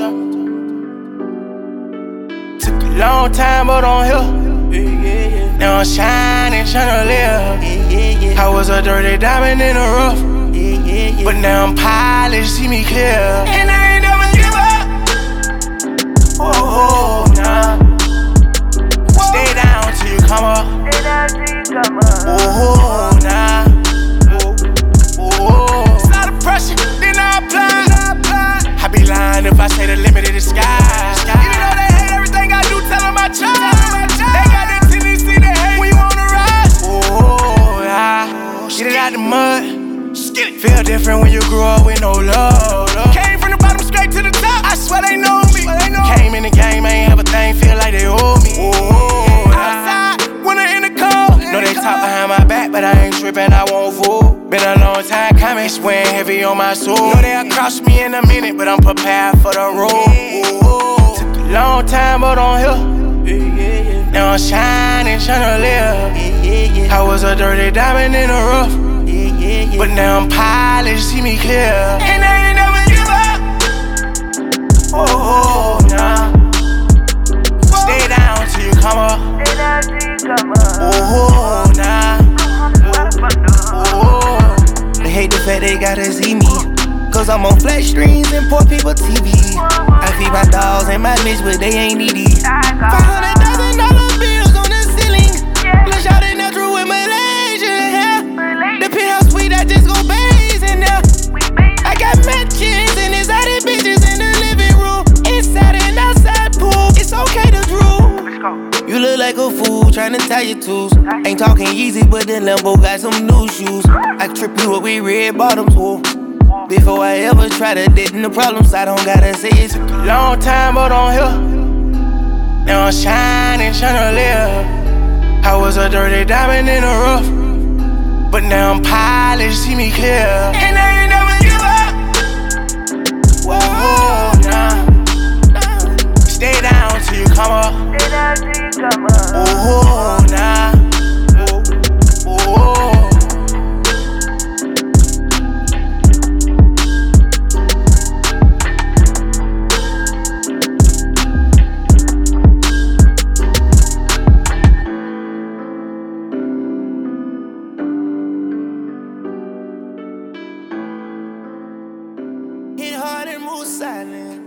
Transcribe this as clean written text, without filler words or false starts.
Took a long time, but on here. Now I'm shining, tryna live. I was a dirty diamond in the rough. But now I'm polished, see me clear. And I ain't never give up. Oh, nah. Stay down till you come up. Oh, nah. It's not a pressure, then I apply. I be lying if I say the limit of the sky. Even though they hate everything I do, tell them I try. They got the tendency to hate when you on the rise. Oh, yeah. Get it out the mud. Feel different when you grew up with no love. Came from the bottom straight to the top. I swear they know me. Came in the game, ain't have a thing, feel like they owe me. Outside, winter in the cold. Know they talk behind my back, but I ain't tripping, I won't fool. Been a long time coming, it's weighing heavy on my soul. Know they'll cross me in a minute, but I'm prepared for the road. Took a long time, but on here. Now I'm shining, tryna live. I was a dirty diamond in the rough. But now I'm polished, see me clear. And I ain't never give up. Oh, nah. Stay down till you come up. Oh, nah. They hate the fact they gotta see me, cause I'm on flat screens and poor people TV. I feed my dogs and my bitch, but they ain't needy. $500,000 bills on the ceiling. Plus y'all they natural with Malaysia hair. The penthouse suite, I just go base in there. I got matches and exotic bitches in the living room. Inside and outside pool, it's okay to drool. You look like a fool tryna tie your tools. Ain't talking easy, but the Lambo got some new shoes. I trip you up with red bottoms, whoa. Before I ever try to dead in the problems, I don't gotta say it's long time, but on here. Now I'm shining, tryna live. I was a dirty diamond in the rough. But now I'm polished, see me clear. And I ain't never give up. Whoa, nah. Stay down till you come up. Oh, nah. Oh. hit hard and move silent.